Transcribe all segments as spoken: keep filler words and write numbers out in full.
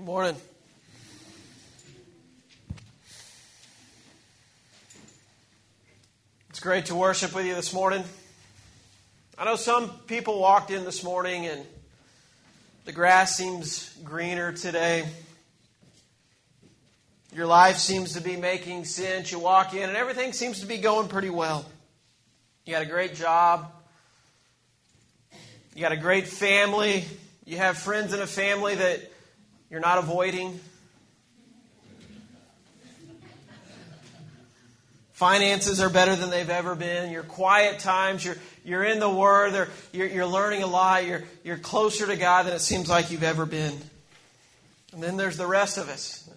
Morning. It's great to worship with you this morning. I know some people walked in this morning and the grass seems greener today. Your life seems to be making sense. You walk in and everything seems to be going pretty well. You got a great job. You got a great family. You have friends in a family that you're not avoiding. Finances are better than they've ever been. Your quiet times, you're you're in the Word, you're, you're learning a lot. You're you're closer to God than it seems like you've ever been. And then there's the rest of us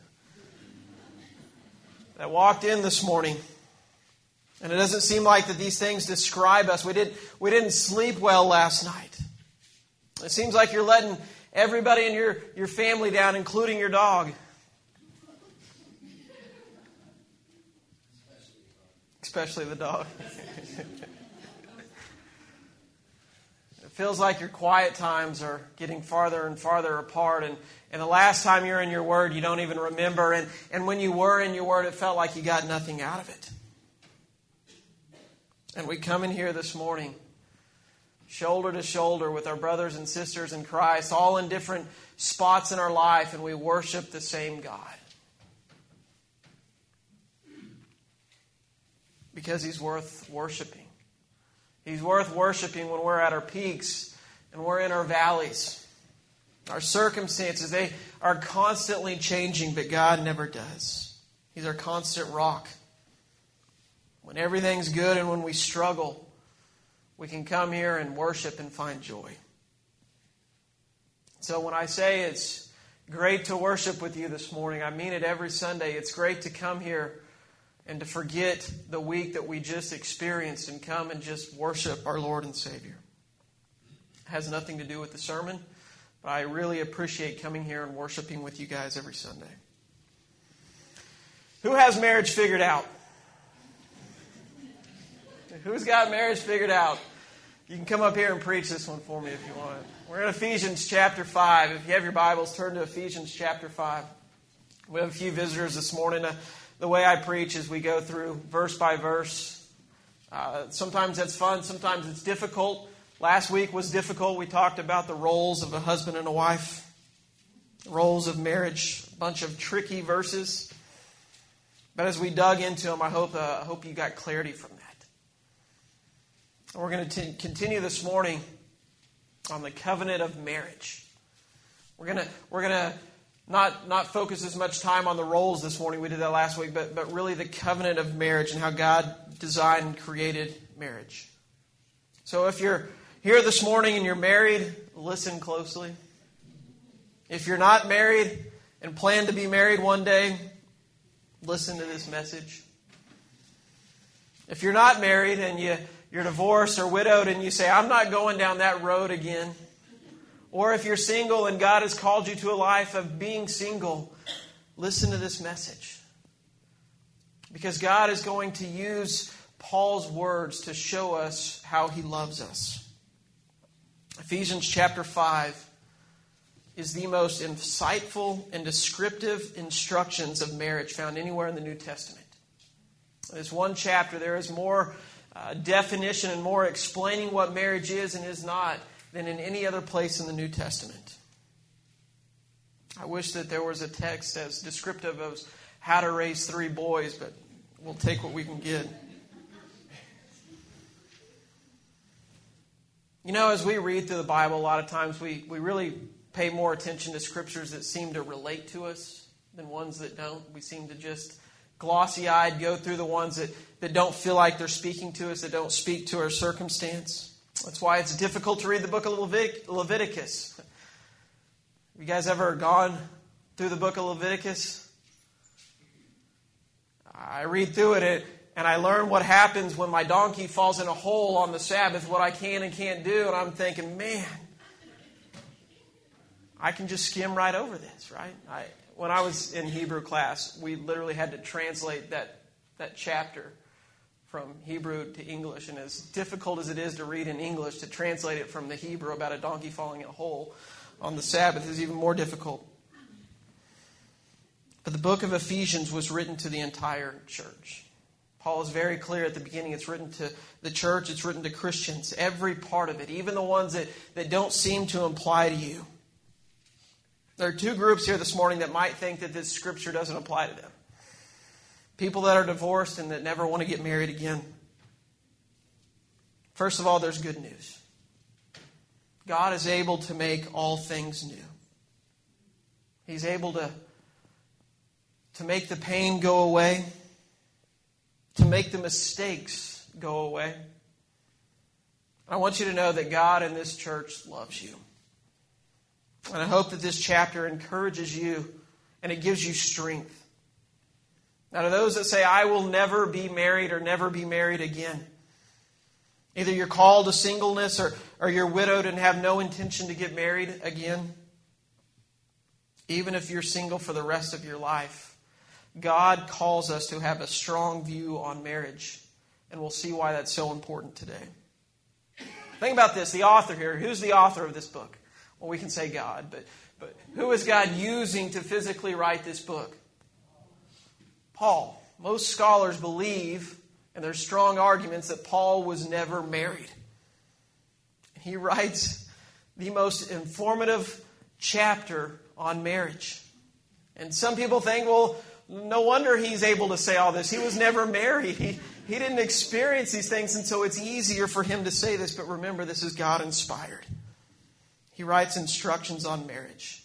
that walked in this morning, and it doesn't seem like that these things describe us. We didn't we didn't sleep well last night. It seems like you're letting everybody in your, your family down, including your dog. Especially the dog. It feels like your quiet times are getting farther and farther apart. And, and the last time you're in your Word, you don't even remember. And, and when you were in your Word, it felt like you got nothing out of it. And we come in here this morning, shoulder to shoulder with our brothers and sisters in Christ, all in different spots in our life, and we worship the same God. Because He's worth worshiping. He's worth worshiping when we're at our peaks and we're in our valleys. Our circumstances, they are constantly changing, but God never does. He's our constant rock. When everything's good and when we struggle, we can come here and worship and find joy. So when I say it's great to worship with you this morning, I mean it every Sunday. It's great to come here and to forget the week that we just experienced and come and just worship our Lord and Savior. It has nothing to do with the sermon, but I really appreciate coming here and worshiping with you guys every Sunday. Who has marriage figured out? Who's got marriage figured out? You can come up here and preach this one for me if you want. We're in Ephesians chapter five. If you have your Bibles, turn to Ephesians chapter five. We have a few visitors this morning. Uh, the way I preach is we go through verse by verse. Uh, sometimes that's fun. Sometimes it's difficult. Last week was difficult. We talked about the roles of a husband and a wife. Roles of marriage. A bunch of tricky verses. But as we dug into them, I hope, uh, I hope you got clarity from that. We're going to t- continue this morning on the covenant of marriage. We're going to we're going to not not focus as much time on the roles this morning. We did that last week, but but really the covenant of marriage and how God designed and created marriage. So if you're here this morning and you're married, listen closely. If you're not married and plan to be married one day, listen to this message. If you're not married and you You're divorced or widowed and you say, I'm not going down that road again. Or if you're single and God has called you to a life of being single, listen to this message. Because God is going to use Paul's words to show us how He loves us. Ephesians chapter five is the most insightful and descriptive instructions of marriage found anywhere in the New Testament. This one chapter, there is more Uh, definition and more explaining what marriage is and is not than in any other place in the New Testament. I wish that there was a text as descriptive of how to raise three boys, but we'll take what we can get. You know, as we read through the Bible, a lot of times we, we really pay more attention to scriptures that seem to relate to us than ones that don't. We seem to just glossy-eyed go through the ones that, that don't feel like they're speaking to us, that don't speak to our circumstance. That's why it's difficult to read the book of Levit- Leviticus. Have you guys ever gone through the book of Leviticus? I read through it and I learn what happens when my donkey falls in a hole on the Sabbath, what I can and can't do, and I'm thinking, man, I can just skim right over this, right? I, when I was in Hebrew class, we literally had to translate that, that chapter from Hebrew to English. And as difficult as it is to read in English, to translate it from the Hebrew about a donkey falling in a hole on the Sabbath is even more difficult. But the book of Ephesians was written to the entire church. Paul is very clear at the beginning. It's written to the church. It's written to Christians. Every part of it, even the ones that, that don't seem to apply to you. There are two groups here this morning that might think that this scripture doesn't apply to them. People that are divorced and that never want to get married again. First of all, there's good news. God is able to make all things new. He's able to, to make the pain go away, to make the mistakes go away. I want you to know that God in this church loves you. And I hope that this chapter encourages you and it gives you strength. Now, to those that say, I will never be married or never be married again. Either you're called to singleness or, or you're widowed and have no intention to get married again. Even if you're single for the rest of your life, God calls us to have a strong view on marriage. And we'll see why that's so important today. Think about this, the author here. Who's the author of this book? Well, we can say God, but, but who is God using to physically write this book? Paul. Most scholars believe, and there's strong arguments, that Paul was never married. He writes the most informative chapter on marriage. And some people think, well, no wonder he's able to say all this. He was never married. He, he didn't experience these things, and so it's easier for him to say this. But remember, this is God-inspired. He writes instructions on marriage.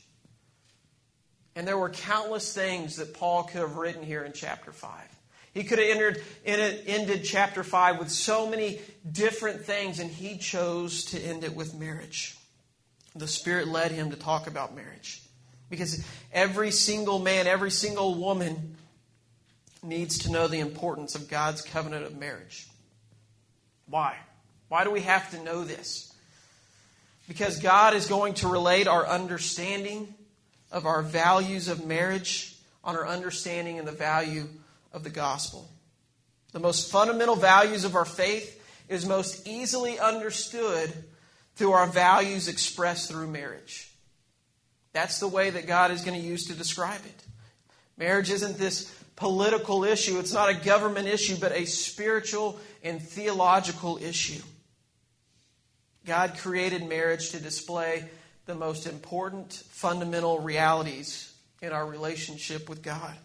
And there were countless things that Paul could have written here in chapter five. He could have entered, ended chapter five with so many different things, and he chose to end it with marriage. The Spirit led him to talk about marriage. Because every single man, every single woman needs to know the importance of God's covenant of marriage. Why? Why do we have to know this? Because God is going to relate our understanding of our values of marriage on our understanding and the value of the gospel. The most fundamental values of our faith is most easily understood through our values expressed through marriage. That's the way that God is going to use to describe it. Marriage isn't this political issue. It's not a government issue, but a spiritual and theological issue. God created marriage to display the most important fundamental realities in our relationship with God.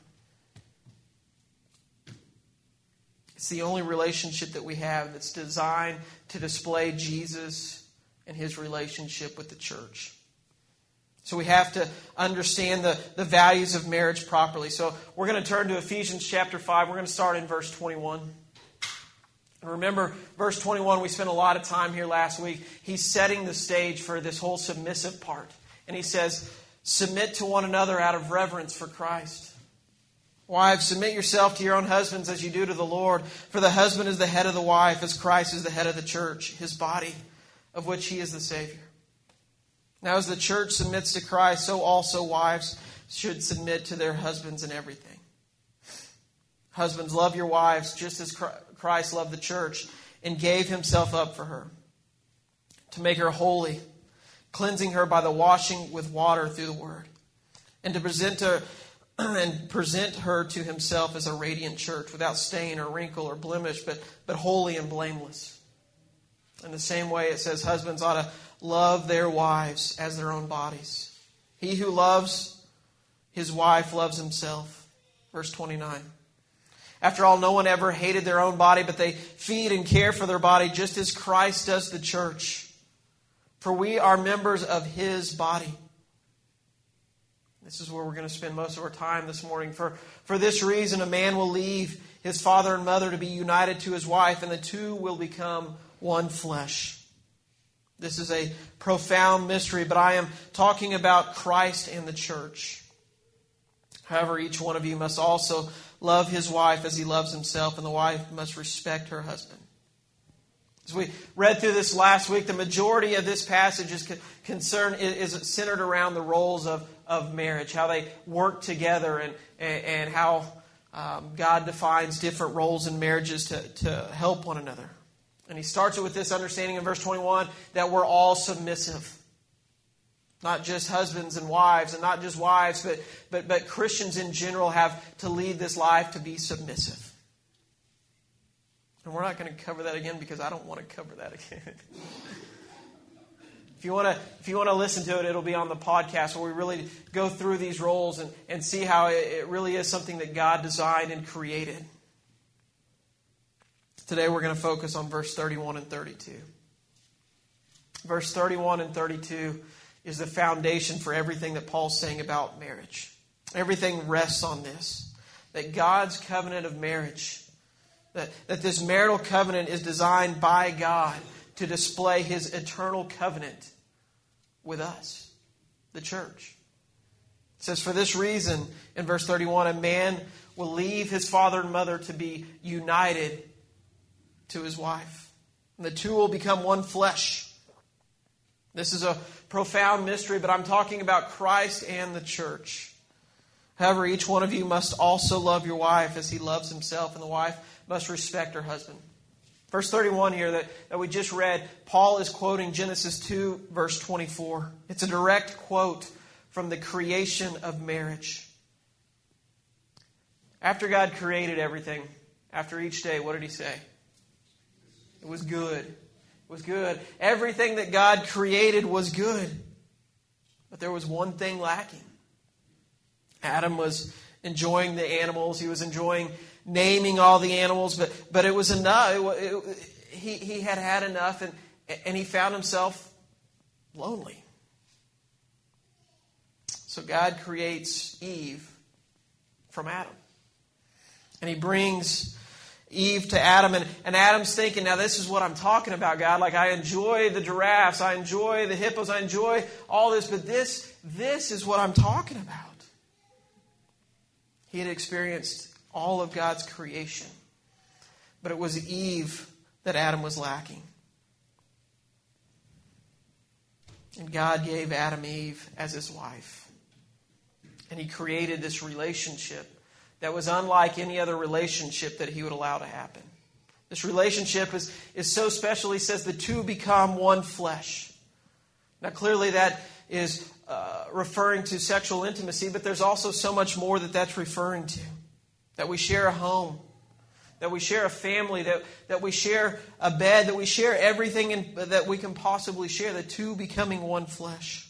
It's the only relationship that we have that's designed to display Jesus and His relationship with the church. So we have to understand the, the values of marriage properly. So we're going to turn to Ephesians chapter five. We're going to start in verse twenty-one. And remember, verse twenty-one, we spent a lot of time here last week. He's setting the stage for this whole submissive part. And he says, submit to one another out of reverence for Christ. Wives, submit yourself to your own husbands as you do to the Lord. For the husband is the head of the wife, as Christ is the head of the church, His body, of which He is the Savior. Now as the church submits to Christ, so also wives should submit to their husbands in everything. Husbands, love your wives just as Christ loved the church and gave Himself up for her, to make her holy, cleansing her by the washing with water through the word, and to present her, and present her to Himself as a radiant church, without stain or wrinkle or blemish, but, but holy and blameless. In the same way, it says husbands ought to love their wives as their own bodies. He who loves his wife loves himself. Verse twenty-nine. After all, no one ever hated their own body, but they feed and care for their body just as Christ does the church. For we are members of His body. This is where we're going to spend most of our time this morning. For, for this reason, a man will leave his father and mother to be united to his wife, and the two will become one flesh. This is a profound mystery, but I am talking about Christ and the church. However, each one of you must also love his wife as he loves himself, and the wife must respect her husband. As we read through this last week, the majority of this passage is concerned is centered around the roles of, of marriage, how they work together, and, and how um, God defines different roles in marriages to, to help one another. And he starts it with this understanding in verse twenty-one that we're all submissive. Not just husbands and wives, and not just wives, but, but, but Christians in general have to lead this life to be submissive. And we're not going to cover that again because I don't want to cover that again. If you want to, if you want to listen to it, it'll be on the podcast where we really go through these roles and, and see how it, it really is something that God designed and created. Today we're going to focus on verse thirty-one and thirty-two. Verse thirty-one and thirty-two is the foundation for everything that Paul's saying about marriage. Everything rests on this. That God's covenant of marriage, that, that this marital covenant is designed by God to display His eternal covenant with us, the church. It says, for this reason, in verse thirty-one, a man will leave his father and mother to be united to his wife. And the two will become one flesh. This is a profound mystery, but I'm talking about Christ and the church. However, each one of you must also love your wife as he loves himself, and the wife must respect her husband. Verse thirty-one here that, that we just read, Paul is quoting Genesis two, verse twenty-four. It's a direct quote from the creation of marriage. After God created everything, after each day, what did He say? It was good. Was good. Everything that God created was good. But there was one thing lacking. Adam was enjoying the animals. He was enjoying naming all the animals. But, but it was enough. It, it, he, he had had enough and, and he found himself lonely. So God creates Eve from Adam. And He brings Eve to Adam, and, and Adam's thinking, now this is what I'm talking about, God. Like, I enjoy the giraffes, I enjoy the hippos, I enjoy all this, but this, this is what I'm talking about. He had experienced all of God's creation, but it was Eve that Adam was lacking. And God gave Adam Eve as His wife. And He created this relationship that was unlike any other relationship that He would allow to happen. This relationship is, is so special, He says the two become one flesh. Now clearly that is uh, referring to sexual intimacy, but there's also so much more that that's referring to. That we share a home, that we share a family, that, that we share a bed, that we share everything in, that we can possibly share, the two becoming one flesh.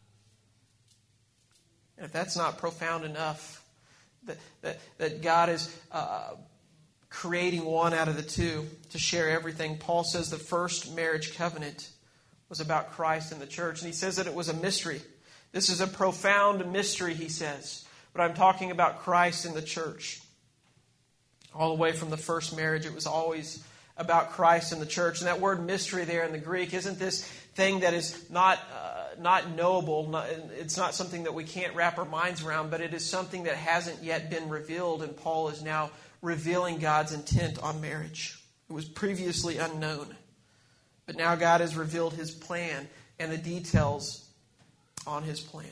And if that's not profound enough, That, that, that God is uh, creating one out of the two to share everything. Paul says the first marriage covenant was about Christ and the church. And he says that it was a mystery. This is a profound mystery, he says. But I'm talking about Christ and the church. All the way from the first marriage, it was always about Christ and the church. And that word mystery there in the Greek isn't this thing that is not uh, not knowable. Not, it's not something that we can't wrap our minds around, but it is something that hasn't yet been revealed, and Paul is now revealing God's intent on marriage. It was previously unknown, but now God has revealed His plan and the details on His plan.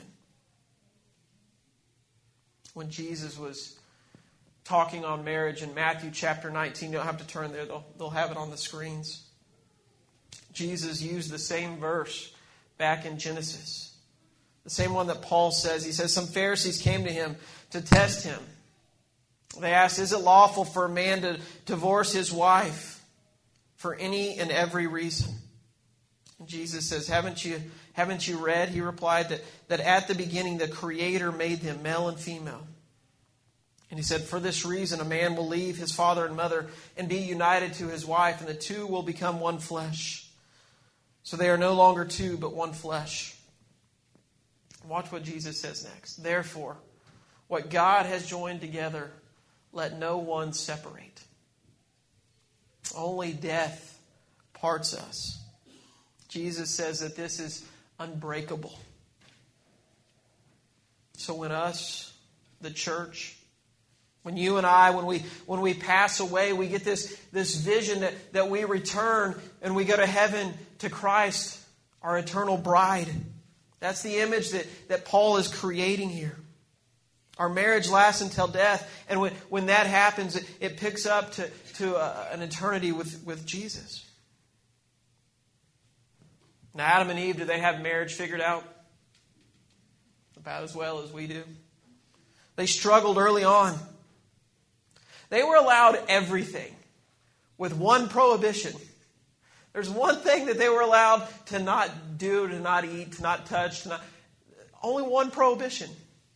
When Jesus was talking on marriage in Matthew chapter nineteen, you don't have to turn there, they'll, they'll have it on the screens. Jesus used the same verse back in Genesis. The same one that Paul says. He says, some Pharisees came to Him to test Him. They asked, is it lawful for a man to divorce his wife for any and every reason? And Jesus says, haven't you, haven't you read? He replied that, that at the beginning the Creator made them male and female. And He said, for this reason a man will leave his father and mother and be united to his wife, and the two will become one flesh. So they are no longer two, but one flesh. Watch what Jesus says next. Therefore, what God has joined together, let no one separate. Only death parts us. Jesus says that this is unbreakable. So when us, the church, when you and I, when we when we pass away, we get this, this vision that, that we return and we go to heaven to Christ, our eternal bride. That's the image that, that Paul is creating here. Our marriage lasts until death. And when, when that happens, it, it picks up to, to a, an eternity with, with Jesus. Now, Adam and Eve, did they have marriage figured out? about as well as we do. They struggled early on. They were allowed everything with one prohibition. There's one thing that they were allowed to not do, to not eat, to not touch, to not... Only one prohibition.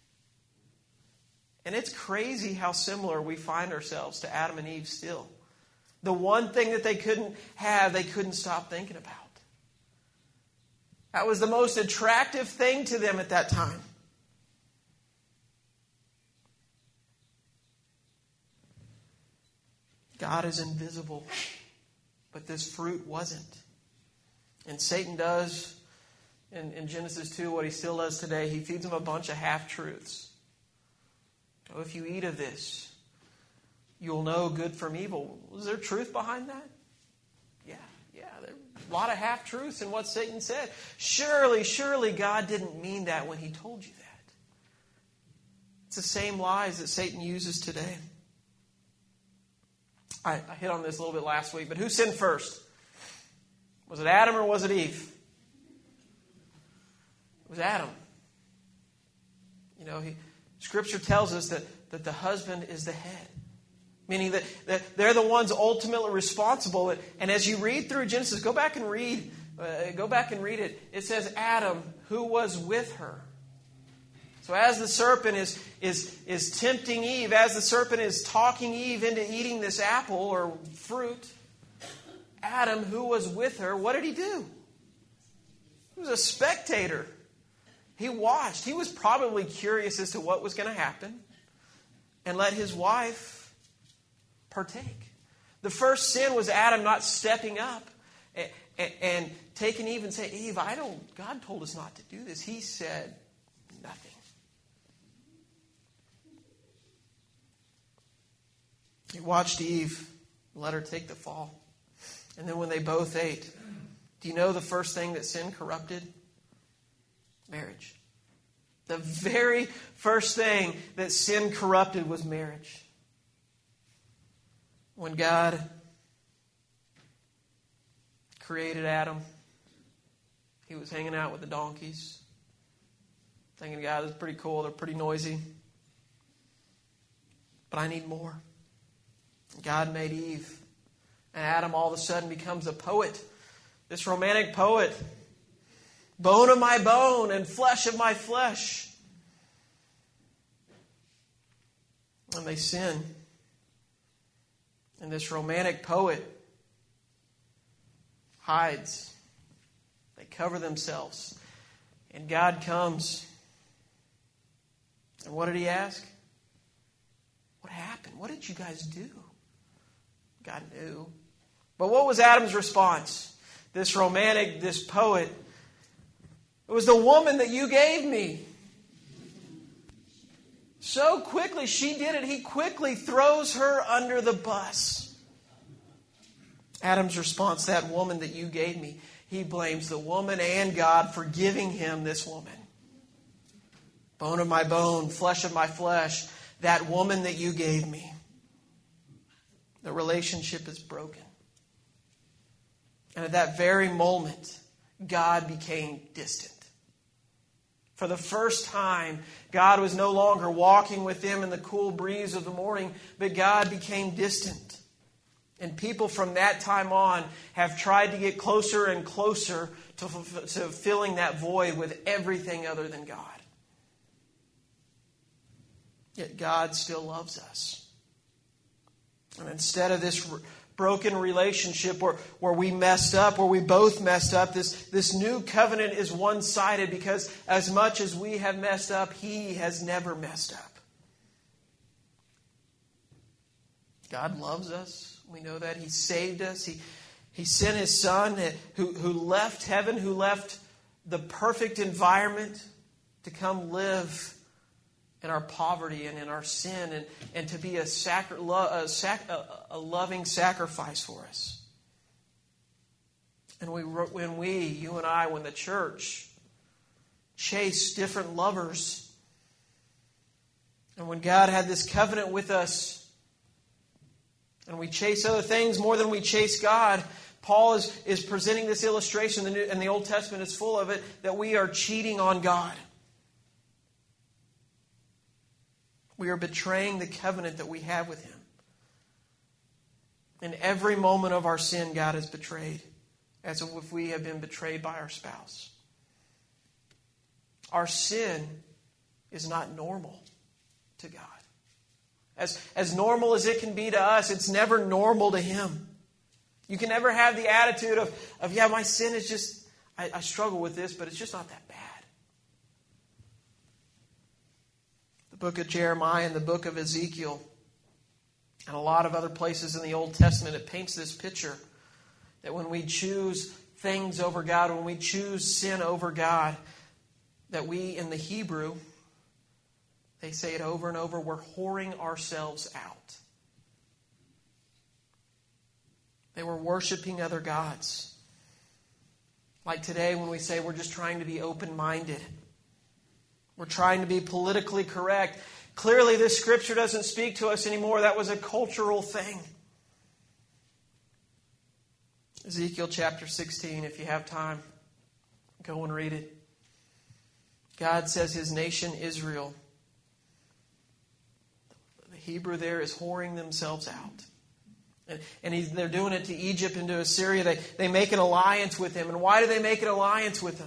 And it's crazy how similar we find ourselves to Adam and Eve still. The one thing that they couldn't have, they couldn't stop thinking about. That was the most attractive thing to them at that time. God is invisible, but this fruit wasn't. And Satan does, in, in Genesis two, what he still does today. He feeds them a bunch of half-truths. Oh, if you eat of this, you'll know good from evil. Was there truth behind that? Yeah, yeah. There were a lot of half-truths in what Satan said. Surely, surely God didn't mean that when he told you that. It's the same lies that Satan uses today. I, I hit on this a little bit last week, but who sinned first? Was it Adam or was it Eve? It was Adam. You know, he, Scripture tells us that, that the husband is the head. Meaning that, that they're the ones ultimately responsible. And as you read through Genesis, go back and read, uh, go back and read it. It says Adam, who was with her. So as the serpent is, is, is tempting Eve, as the serpent is talking Eve into eating this apple or fruit, Adam, who was with her, what did he do? He was a spectator. He watched. He was probably curious as to what was going to happen and let his wife partake. The first sin was Adam not stepping up and, and, and taking Eve and saying, Eve, I don't, God told us not to do this. He said nothing. He watched Eve, let her take the fall. And then when they both ate, do you know the first thing that sin corrupted? Marriage. The very first thing that sin corrupted was marriage. When God created Adam, he was hanging out with the donkeys, thinking, God, this is pretty cool, they're pretty noisy, but I need more. God made Eve. And Adam all of a sudden becomes a poet. This romantic poet. Bone of my bone and flesh of my flesh. And they sin. And this romantic poet hides. They cover themselves. And God comes. And what did he ask? What happened? What did you guys do? God knew. But what was Adam's response? This romantic, this poet. It was the woman that you gave me. So quickly she did it. He quickly throws her under the bus. Adam's response, that woman that you gave me. He blames the woman and God for giving him this woman. Bone of my bone, flesh of my flesh. That woman that you gave me. The relationship is broken. And at that very moment, God became distant. For the first time, God was no longer walking with them in the cool breeze of the morning, but God became distant. And people from that time on have tried to get closer and closer to, to filling that void with everything other than God. Yet God still loves us. And instead of this broken relationship where, where we messed up, where we both messed up, this, this new covenant is one-sided because as much as we have messed up, He has never messed up. God loves us. We know that. He saved us. He, he sent His Son who, who left heaven, who left the perfect environment to come live in our poverty and in our sin, and, and to be a, sacri- a, sac- a, a loving sacrifice for us. And we, when we, you and I, when the church chased different lovers, and when God had this covenant with us, and we chase other things more than we chase God, Paul is, is presenting this illustration, and the Old Testament is full of it, that we are cheating on God. We are betraying the covenant that we have with Him. In every moment of our sin, God is betrayed, as if we have been betrayed by our spouse. Our sin is not normal to God. As, as normal as it can be to us, it's never normal to Him. You can never have the attitude of, of yeah, my sin is just, I, I struggle with this, but it's just not that bad. The book of Jeremiah and the book of Ezekiel and a lot of other places in the Old Testament, it paints this picture that when we choose things over God, when we choose sin over God, that we, in the Hebrew, they say it over and over, we're whoring ourselves out. They were worshiping other gods. Like today when we say we're just trying to be open-minded. We're trying to be politically correct. Clearly this scripture doesn't speak to us anymore. That was a cultural thing. Ezekiel chapter sixteen, if you have time, go and read it. God says His nation Israel, the Hebrew there is whoring themselves out. And, and he, they're doing it to Egypt and to Assyria. They, they make an alliance with Him. And why do they make an alliance with Him?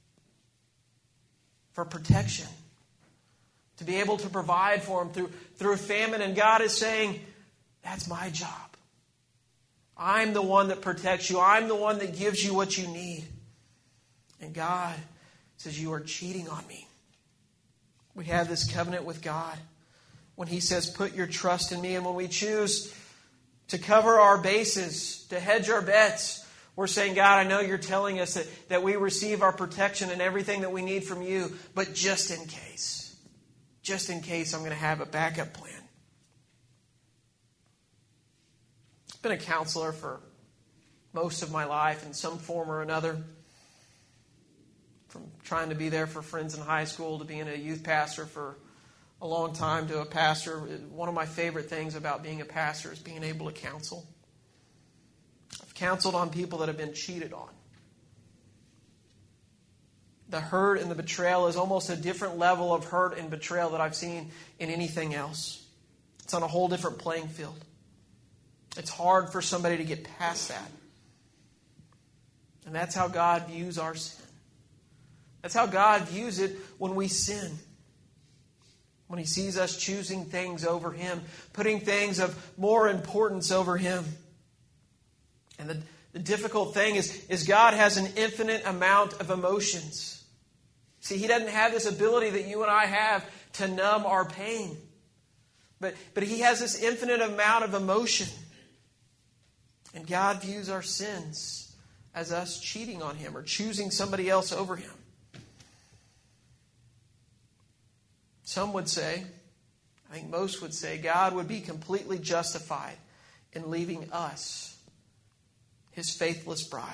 For protection. To be able to provide for them through, through famine. And God is saying, that's my job. I'm the one that protects you. I'm the one that gives you what you need. And God says, you are cheating on me. We have this covenant with God. When He says, put your trust in me. And when we choose to cover our bases, to hedge our bets, we're saying, God, I know you're telling us that, that we receive our protection and everything that we need from you. But just in case. Just in case, I'm going to have a backup plan. I've been a counselor for most of my life in some form or another. From trying to be there for friends in high school to being a youth pastor for a long time to a pastor. One of my favorite things about being a pastor is being able to counsel. I've counseled on people that have been cheated on. The hurt and the betrayal is almost a different level of hurt and betrayal that I've seen in anything else. It's on a whole different playing field. It's hard for somebody to get past that. And that's how God views our sin. That's how God views it when we sin. When He sees us choosing things over Him, putting things of more importance over Him. And the, the difficult thing is, is God has an infinite amount of emotions. See, He doesn't have this ability that you and I have to numb our pain. But, but He has this infinite amount of emotion. And God views our sins as us cheating on Him or choosing somebody else over Him. Some would say, I think most would say, God would be completely justified in leaving us, His faithless bride.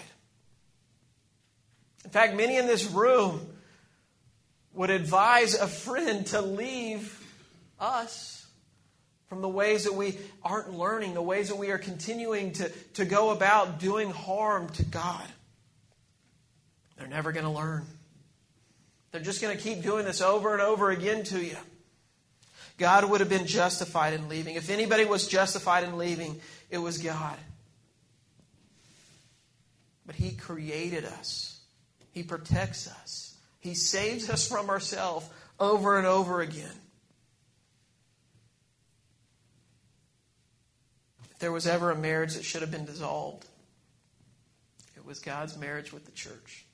In fact, many in this room would advise a friend to leave us from the ways that we aren't learning, the ways that we are continuing to, to go about doing harm to God. They're never going to learn. They're just going to keep doing this over and over again to you. God would have been justified in leaving. If anybody was justified in leaving, it was God. But He created us. He protects us. He saves us from ourselves over and over again. If there was ever a marriage that should have been dissolved, it was God's marriage with the church.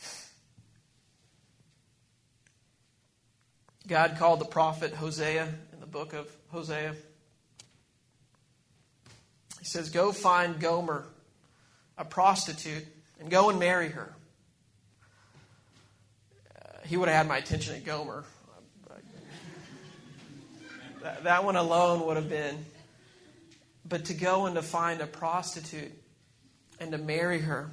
God called the prophet Hosea in the book of Hosea. He says, go find Gomer, a prostitute, and go and marry her. He would have had my attention at Gomer. That, that one alone would have been. But to go and to find a prostitute and to marry her.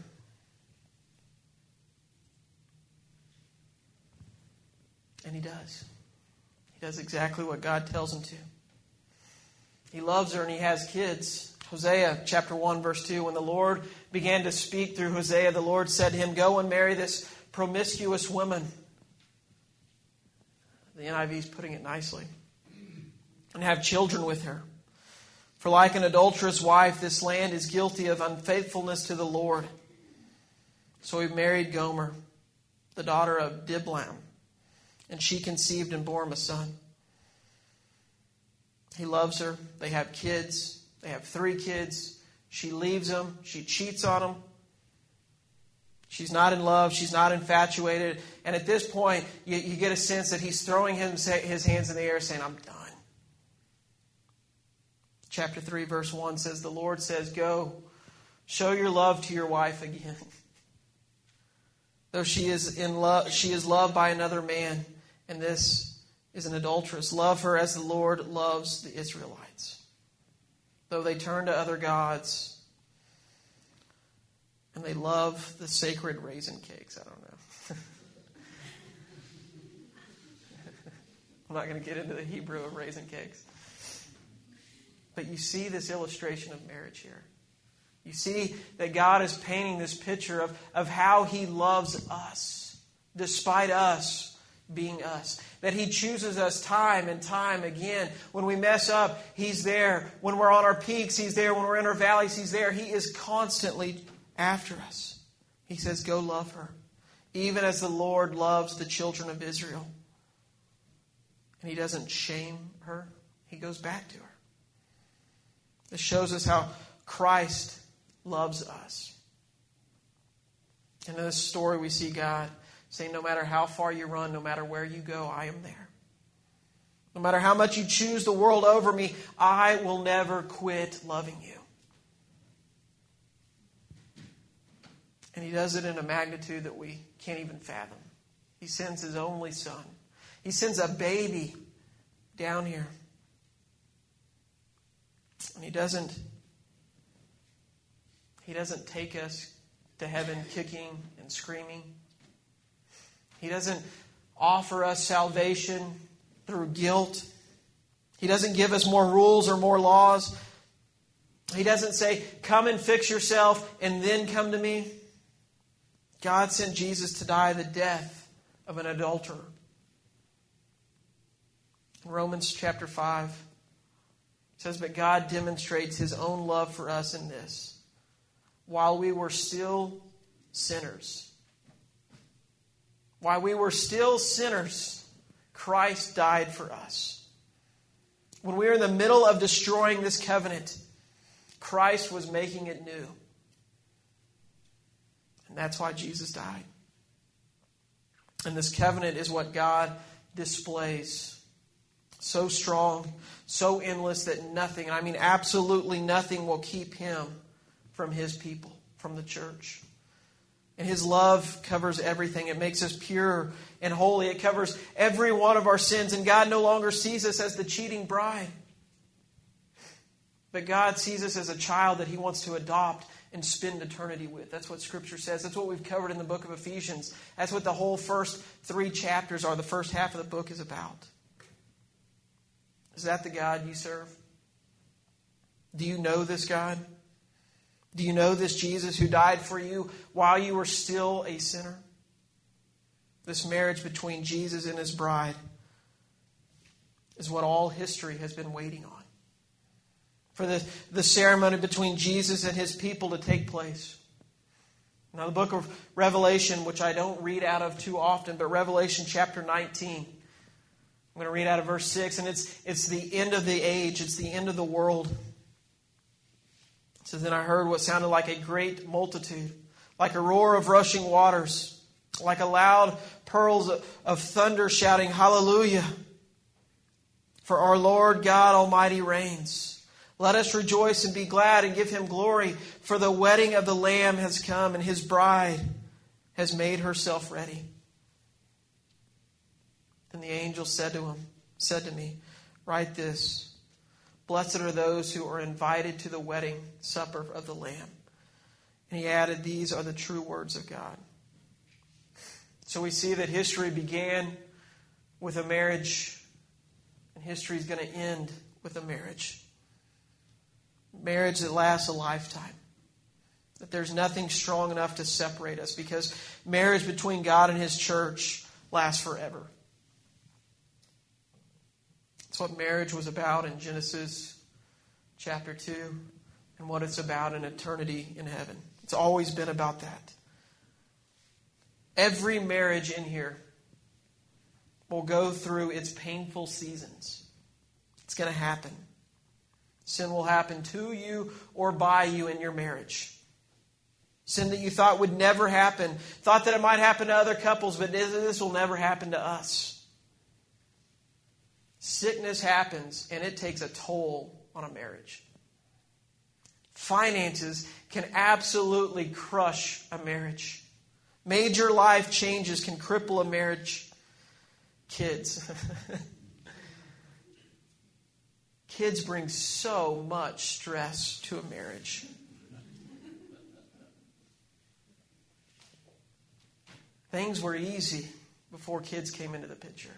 And he does. He does exactly what God tells him to. He loves her and he has kids. Hosea chapter one verse two, when the Lord began to speak through Hosea, the Lord said to him, go and marry this promiscuous woman. The N I V is putting it nicely. and have children with her. For like an adulterous wife, this land is guilty of unfaithfulness to the Lord. So he married Gomer, the daughter of Diblaim, and she conceived and bore him a son. He loves her. They have kids. They have three kids. She leaves him. She cheats on him. She's not in love. She's not infatuated. And at this point, you, you get a sense that he's throwing him, his hands in the air saying, I'm done. Chapter three, verse one says, the Lord says, go, show your love to your wife again. Though she is in love, she is loved by another man, and this is an adulteress. Love her as the Lord loves the Israelites. Though they turn to other gods, and they love the sacred raisin cakes. I don't know. I'm not going to get into the Hebrew of raisin cakes. But you see this illustration of marriage here. You see that God is painting this picture of, of how He loves us, despite us being us. That He chooses us time and time again. When we mess up, He's there. When we're on our peaks, He's there. When we're in our valleys, He's there. He is constantly after us. He says, go love her. Even as the Lord loves the children of Israel. And He doesn't shame her. He goes back to her. This shows us how Christ loves us. And in this story we see God saying, no matter how far you run, no matter where you go, I am there. No matter how much you choose the world over me, I will never quit loving you. And He does it in a magnitude that we can't even fathom. He sends His only Son. He sends a baby down here. And He doesn't, He doesn't take us to heaven kicking and screaming. He doesn't offer us salvation through guilt. He doesn't give us more rules or more laws. He doesn't say, come and fix yourself and then come to me. God sent Jesus to die the death of an adulterer. In Romans chapter five, it says, but God demonstrates His own love for us in this. While we were still sinners, while we were still sinners, Christ died for us. When we were in the middle of destroying this covenant, Christ was making it new. And that's why Jesus died. And this covenant is what God displays. So strong, so endless that nothing, I mean absolutely nothing, will keep Him from His people, from the church. And His love covers everything. It makes us pure and holy. It covers every one of our sins. And God no longer sees us as the cheating bride. But God sees us as a child that He wants to adopt and spend eternity with. That's what Scripture says. That's what we've covered in the book of Ephesians. That's what the whole first three chapters are. The first half of the book is about. Is that the God you serve? Do you know this God? Do you know this Jesus who died for you while you were still a sinner? This marriage between Jesus and His bride is what all history has been waiting on. For the, the ceremony between Jesus and His people to take place. Now the book of Revelation, which I don't read out of too often, but Revelation chapter nineteen. I'm going to read out of verse six, and it's, it's the end of the age. It's the end of the world. It says, then I heard what sounded like a great multitude, like a roar of rushing waters, like a loud peals of thunder shouting, hallelujah! For our Lord God Almighty reigns. Let us rejoice and be glad and give Him glory, for the wedding of the Lamb has come, and His bride has made herself ready. Then the angel said to him, said to me, write this, blessed are those who are invited to the wedding supper of the Lamb. And he added, these are the true words of God. So we see that history began with a marriage, and history is going to end with a marriage. Marriage that lasts a lifetime. That there's nothing strong enough to separate us, because marriage between God and His church lasts forever. That's That's what marriage was about in Genesis chapter two and what it's about in eternity in heaven. It's always been about that. Every marriage in here will go through its painful seasons. It's going to happen. Sin will happen to you or by you in your marriage. Sin that you thought would never happen. Thought that it might happen to other couples, but this will never happen to us. Sickness happens, and it takes a toll on a marriage. Finances can absolutely crush a marriage. Major life changes can cripple a marriage. Kids. Kids bring so much stress to a marriage. Things were easy before kids came into the picture.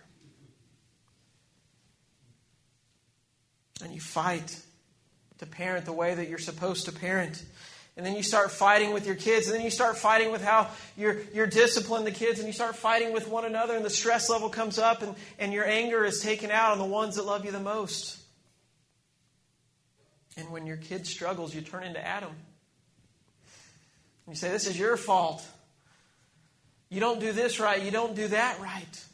And you fight to parent the way that you're supposed to parent. And then you start fighting with your kids. And then you start fighting with how you're, you're disciplining the kids. And you start fighting with one another. And the stress level comes up. And, and your anger is taken out on the ones that love you the most. And when your kid struggles, you turn into Adam. And you say, this is your fault. You don't do this right. You don't do that right.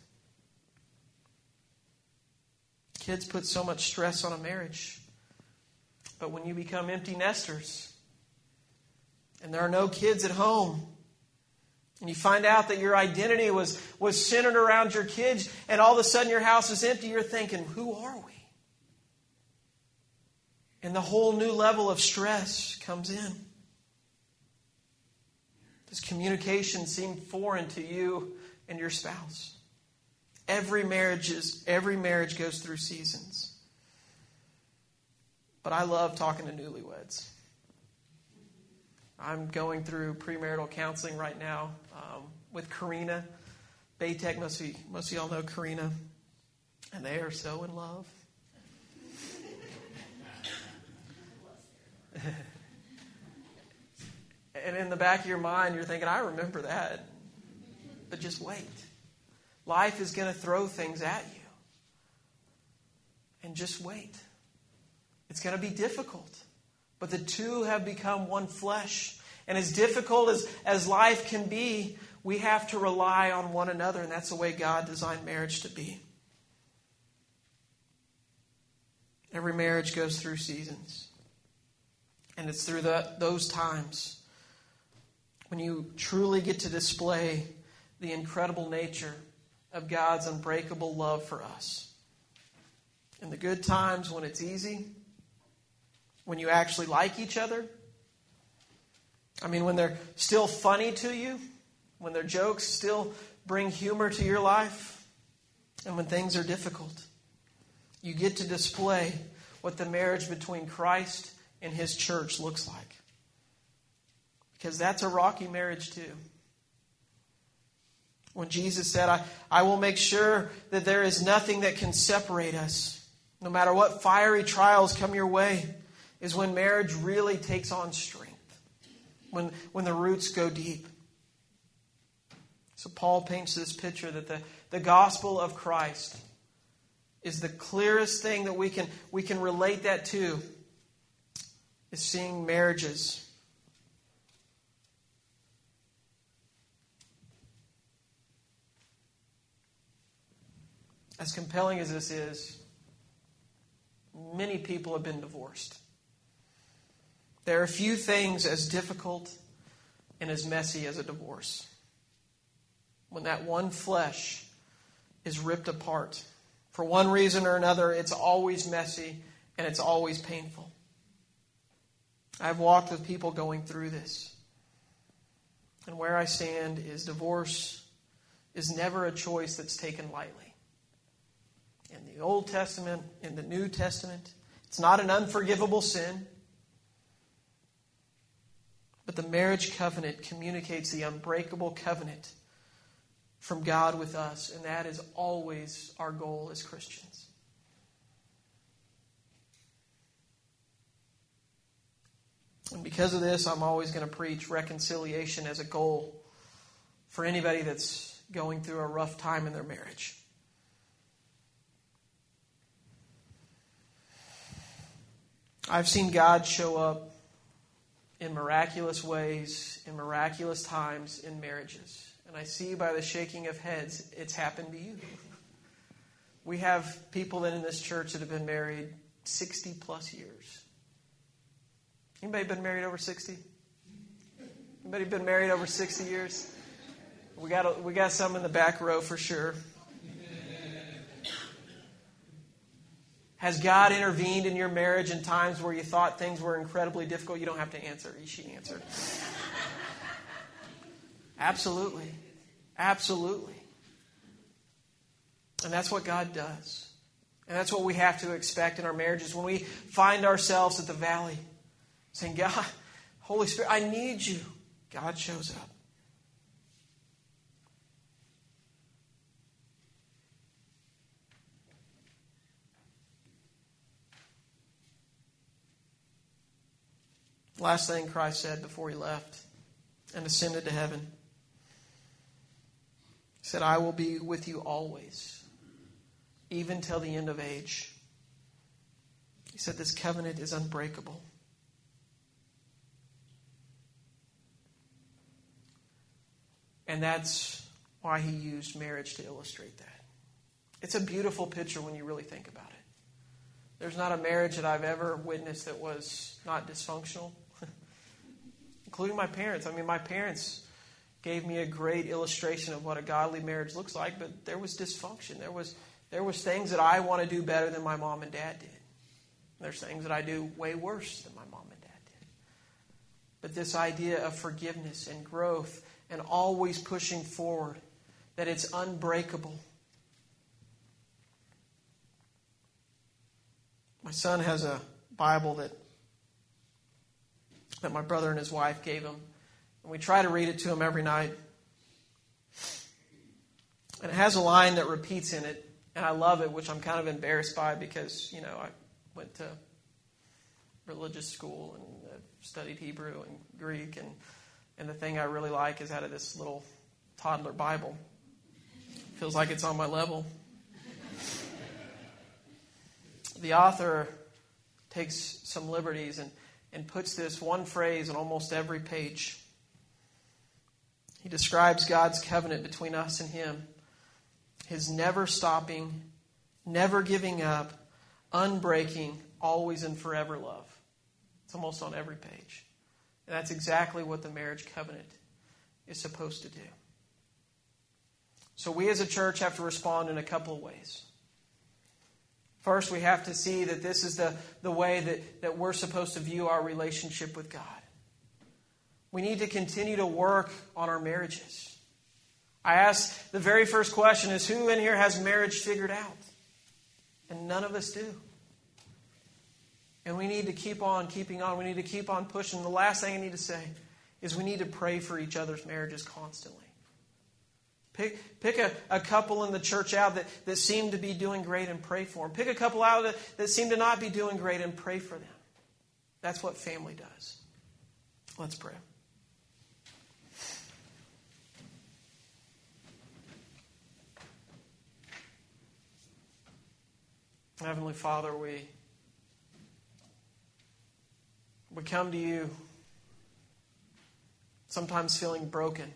Kids put so much stress on a marriage. But when you become empty nesters and there are no kids at home, and you find out that your identity was, was centered around your kids, and all of a sudden your house is empty, you're thinking, who are we? And the whole new level of stress comes in. Does communication seem foreign to you and your spouse? Every marriage is, every marriage goes through seasons. But I love talking to newlyweds. I'm going through premarital counseling right now um, with Karina. Baytech, most of, you, most of y'all know Karina. And they are so in love. And in the back of your mind, you're thinking, I remember that. But just wait. Life is going to throw things at you. And just wait. It's going to be difficult. But the two have become one flesh. And as difficult as, as life can be, we have to rely on one another. And that's the way God designed marriage to be. Every marriage goes through seasons. And it's through the, those times when you truly get to display the incredible nature of God's unbreakable love for us. In the good times when it's easy, when you actually like each other. I mean, when they're still funny to you, when their jokes still bring humor to your life, and when things are difficult. You get to display what the marriage between Christ and His church looks like. Because that's a rocky marriage too. When Jesus said, I, I will make sure that there is nothing that can separate us, no matter what fiery trials come your way, is when marriage really takes on strength. When, when the roots go deep. So Paul paints this picture that the, the gospel of Christ is the clearest thing that we can, we can relate that to, is seeing marriages as compelling as this is. Many people have been divorced. There are few things as difficult and as messy as a divorce. When that one flesh is ripped apart. For one reason or another, it's always messy and it's always painful. I've walked with people going through this. And where I stand is divorce is never a choice that's taken lightly. In the Old Testament, in the New Testament, it's not an unforgivable sin. But the marriage covenant communicates the unbreakable covenant from God with us. And that is always our goal as Christians. And because of this, I'm always going to preach reconciliation as a goal for anybody that's going through a rough time in their marriage. I've seen God show up in miraculous ways, in miraculous times in marriages. And I see by the shaking of heads, it's happened to you. We have people that in this church that have been married sixty plus years. Anybody been married over sixty? Anybody been married over sixty years? We got a, we got some in the back row for sure. Has God intervened in your marriage in times where you thought things were incredibly difficult? You don't have to answer. She answered. Absolutely. Absolutely. And that's what God does. And that's what we have to expect in our marriages. When we find ourselves at the valley saying, God, Holy Spirit, I need you. God shows up. Last thing Christ said before he left and ascended to heaven. He said, I will be with you always, even till the end of age. He said, this covenant is unbreakable. And that's why he used marriage to illustrate that. It's a beautiful picture when you really think about it. There's not a marriage that I've ever witnessed that was not dysfunctional. Including my parents. I mean, my parents gave me a great illustration of what a godly marriage looks like, but there was dysfunction. There was there was things that I want to do better than my mom and dad did. There's things that I do way worse than my mom and dad did. But this idea of forgiveness and growth and always pushing forward, that it's unbreakable. My son has a Bible that that my brother and his wife gave him. And we try to read it to him every night. And it has a line that repeats in it, and I love it, which I'm kind of embarrassed by because, you know, I went to religious school and uh, studied Hebrew and Greek, and, and the thing I really like is out of this little toddler Bible. Feels like it's on my level. The author takes some liberties and and puts this one phrase on almost every page. He describes God's covenant between us and him. His never stopping, never giving up, unbreaking, always and forever love. It's almost on every page. And that's exactly what the marriage covenant is supposed to do. So we as a church have to respond in a couple of ways. First, we have to see that this is the, the way that, that we're supposed to view our relationship with God. We need to continue to work on our marriages. I asked, the very first question is, who in here has marriage figured out? And none of us do. And we need to keep on keeping on. We need to keep on pushing. The last thing I need to say is we need to pray for each other's marriages constantly. Pick, pick a, a couple in the church out that, that seem to be doing great and pray for them. Pick a couple out that, that seem to not be doing great and pray for them. That's what family does. Let's pray. Heavenly Father, we, we come to you sometimes feeling broken.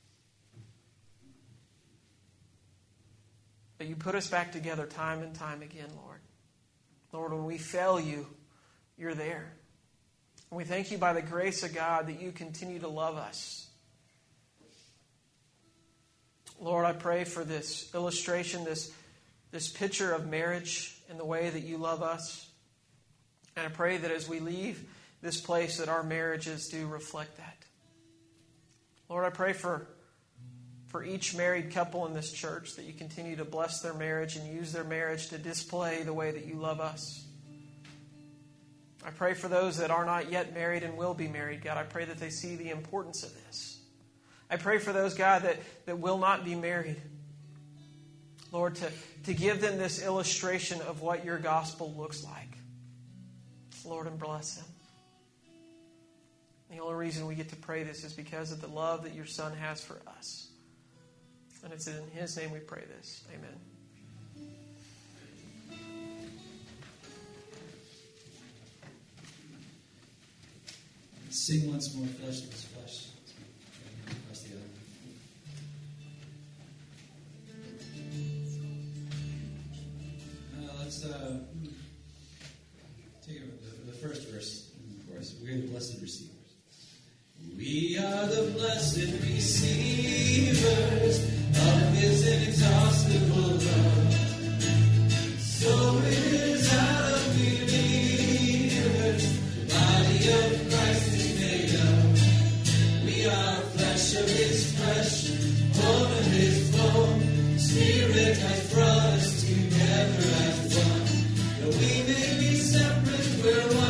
But you put us back together time and time again, Lord. Lord, when we fail you, you're there. And we thank you by the grace of God that you continue to love us. Lord, I pray for this illustration, this, this picture of marriage and the way that you love us. And I pray that as we leave this place, that our marriages do reflect that. Lord, I pray for For each married couple in this church, that you continue to bless their marriage and use their marriage to display the way that you love us. I pray for those that are not yet married and will be married, God. I pray that they see the importance of this. I pray for those, God, that, that will not be married. Lord, to, to give them this illustration of what your gospel looks like. Lord, and bless them. The only reason we get to pray this is because of the love that your Son has for us. And it's in his name we pray this. Amen. Sing once more, flesh to his flesh. Press the other. Uh, let's uh, take the, the first verse in the chorus. We are the blessed receivers. We are the blessed receivers of his inexhaustible love. So it is out of believers the body of Christ is made of. We are flesh of his flesh, bone of his bone. Spirit has brought us together as one. Though we may be separate, we're one.